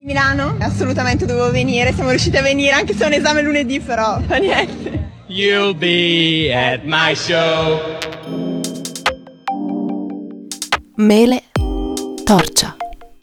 Milano? Assolutamente dovevo venire, siamo riusciti a venire anche se è un esame lunedì, però fa niente. You'll be at my show. Mele Torcia.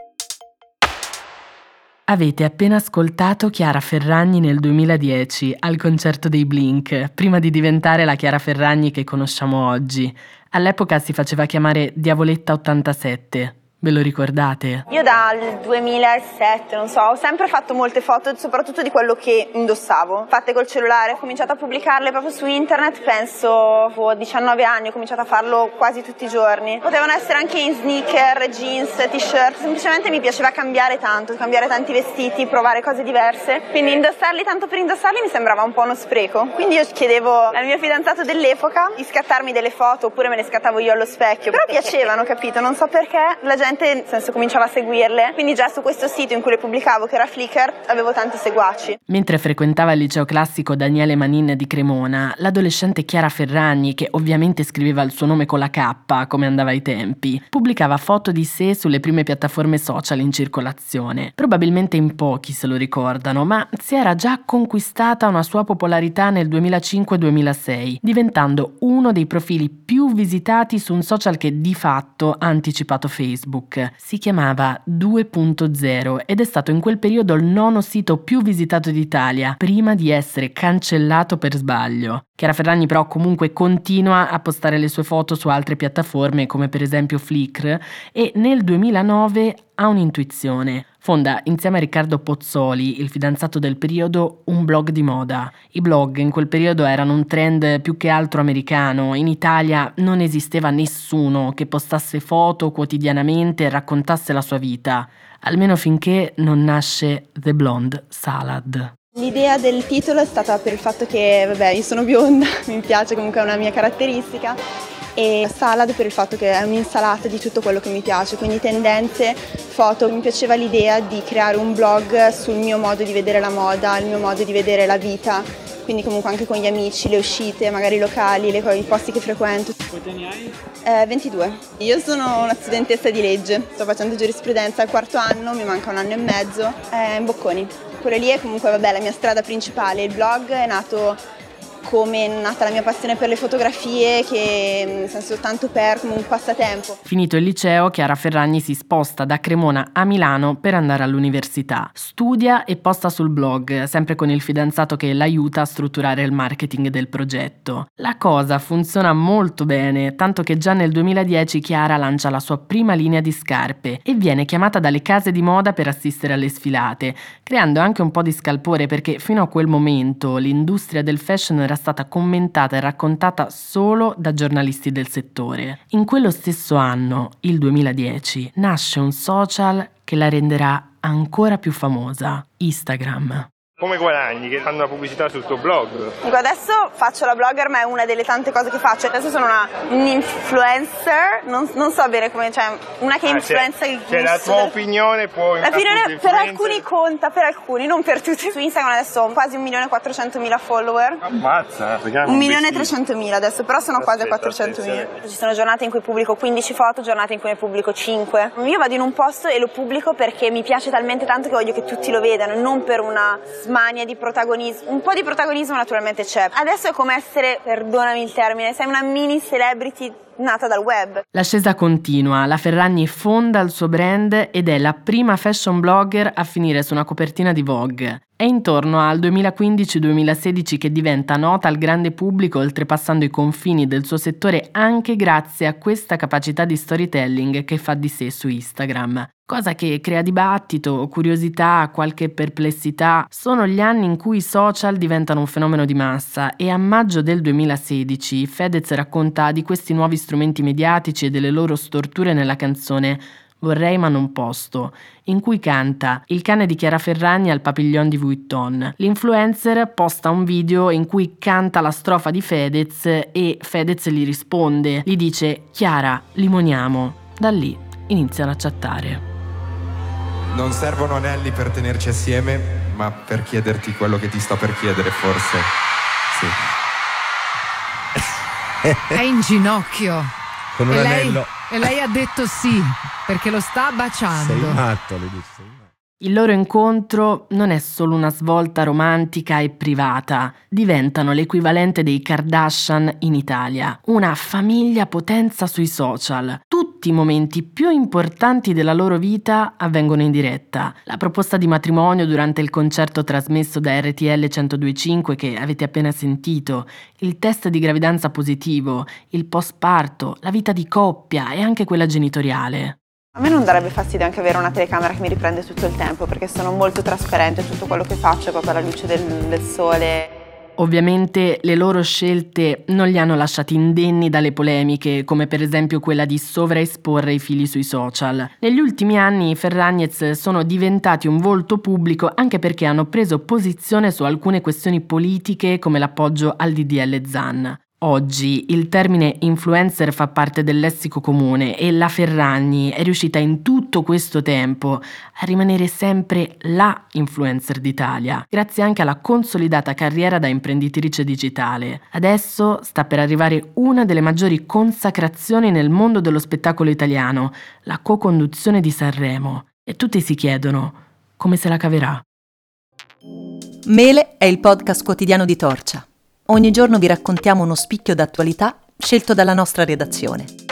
Avete appena ascoltato Chiara Ferragni nel 2010 al concerto dei Blink, prima di diventare la Chiara Ferragni che conosciamo oggi. All'epoca si faceva chiamare Diavoletta 87. Ve lo ricordate? Io dal 2007, non so, ho sempre fatto molte foto, soprattutto di quello che indossavo, fatte col cellulare. Ho cominciato a pubblicarle proprio su internet, penso a 19 anni, ho cominciato a farlo quasi tutti i giorni. Potevano essere anche in sneaker, jeans, t-shirt, semplicemente mi piaceva cambiare tanto, cambiare tanti vestiti, provare cose diverse. Quindi indossarli tanto per indossarli mi sembrava un po' uno spreco. Quindi io chiedevo al mio fidanzato dell'epoca di scattarmi delle foto, oppure me le scattavo io allo specchio. Però piacevano, capito? Non so perché, la gente nel senso cominciava a seguirle, quindi già su questo sito in cui le pubblicavo, che era Flickr, avevo tanti seguaci. Mentre frequentava il liceo classico Daniele Manin di Cremona, l'adolescente Chiara Ferragni, che ovviamente scriveva il suo nome con la K, come andava ai tempi, pubblicava foto di sé sulle prime piattaforme social in circolazione. Probabilmente in pochi se lo ricordano, ma si era già conquistata una sua popolarità nel 2005-2006, diventando uno dei profili più visitati su un social che di fatto ha anticipato Facebook. Si chiamava 2.0 ed è stato in quel periodo il 9° sito più visitato d'Italia, prima di essere cancellato per sbaglio. Chiara Ferragni però comunque continua a postare le sue foto su altre piattaforme come per esempio Flickr e nel 2009 ha un'intuizione. Fonda insieme a Riccardo Pozzoli, il fidanzato del periodo, un blog di moda. I blog in quel periodo erano un trend più che altro americano. In Italia non esisteva nessuno che postasse foto quotidianamente e raccontasse la sua vita, almeno finché non nasce The Blonde Salad. L'idea del titolo è stata per il fatto che, io sono bionda, mi piace, comunque è una mia caratteristica, e salad per il fatto che è un'insalata di tutto quello che mi piace, quindi tendenze, foto. Mi piaceva l'idea di creare un blog sul mio modo di vedere la moda, il mio modo di vedere la vita, quindi comunque anche con gli amici, le uscite, magari i locali, i posti che frequento. Quanti anni hai? 22. Io sono una studentessa di legge, sto facendo giurisprudenza al 4º anno, mi manca 1 anno e mezzo, in Bocconi. Quello lì è comunque la mia strada principale. Il blog è nato come è nata la mia passione per le fotografie, che nel senso tanto per come un passatempo. Finito il liceo, Chiara Ferragni si sposta da Cremona a Milano per andare all'università. Studia e posta sul blog, sempre con il fidanzato che l'aiuta a strutturare il marketing del progetto. La cosa funziona molto bene, tanto che già nel 2010 Chiara lancia la sua prima linea di scarpe e viene chiamata dalle case di moda per assistere alle sfilate, creando anche un po' di scalpore perché fino a quel momento l'industria del fashion era stata commentata e raccontata solo da giornalisti del settore. In quello stesso anno, il 2010, nasce un social che la renderà ancora più famosa: Instagram. Come guadagni che fanno la pubblicità sul tuo blog? Adesso faccio la blogger, ma è una delle tante cose che faccio. Adesso sono un influencer, non so bene come, una che influenza il gusto. La tua opinione può... La opinione per alcuni conta, per alcuni, non per tutti. Su Instagram adesso ho quasi 1.400.000 follower. Ammazza! 1.300.000 adesso, però sono quasi a 400.000. Ci sono giornate in cui pubblico 15 foto, giornate in cui ne pubblico 5. Io vado in un posto e lo pubblico perché mi piace talmente tanto che voglio che tutti lo vedano, non per una smania di protagonismo. Un po' di protagonismo naturalmente c'è. Adesso è come essere, perdonami il termine, sei una mini celebrity nata dal web. L'ascesa continua, la Ferragni fonda il suo brand ed è la prima fashion blogger a finire su una copertina di Vogue. È intorno al 2015-2016 che diventa nota al grande pubblico, oltrepassando i confini del suo settore anche grazie a questa capacità di storytelling che fa di sé su Instagram. Cosa che crea dibattito, curiosità, qualche perplessità. Sono gli anni in cui i social diventano un fenomeno di massa e a maggio del 2016 Fedez racconta di questi nuovi strumenti mediatici e delle loro storture nella canzone Vorrei ma non posto, in cui canta Il cane di Chiara Ferragni al Papillon di Vuitton. L'influencer posta un video in cui canta la strofa di Fedez e Fedez gli risponde, gli dice Chiara, limoniamo. Da lì iniziano a chattare. Non servono anelli per tenerci assieme, ma per chiederti quello che ti sto per chiedere, forse sì. È in ginocchio. Con un anello. E lei ha detto sì, perché lo sta baciando. Sei matto, le dici. Il loro incontro non è solo una svolta romantica e privata, diventano l'equivalente dei Kardashian in Italia, una famiglia potenza sui social. Tutti i momenti più importanti della loro vita avvengono in diretta. La proposta di matrimonio durante il concerto trasmesso da RTL 102.5 che avete appena sentito, il test di gravidanza positivo, il postparto, la vita di coppia e anche quella genitoriale. A me non darebbe fastidio anche avere una telecamera che mi riprende tutto il tempo, perché sono molto trasparente, tutto quello che faccio è proprio alla luce del sole. Ovviamente le loro scelte non li hanno lasciati indenni dalle polemiche, come per esempio quella di sovraesporre i figli sui social. Negli ultimi anni i Ferragnez sono diventati un volto pubblico anche perché hanno preso posizione su alcune questioni politiche come l'appoggio al DDL Zan. Oggi il termine influencer fa parte del lessico comune e la Ferragni è riuscita in tutto questo tempo a rimanere sempre la influencer d'Italia, grazie anche alla consolidata carriera da imprenditrice digitale. Adesso sta per arrivare una delle maggiori consacrazioni nel mondo dello spettacolo italiano, la co-conduzione di Sanremo. E tutti si chiedono come se la caverà. Mele è il podcast quotidiano di Torcia. Ogni giorno vi raccontiamo uno spicchio d'attualità scelto dalla nostra redazione.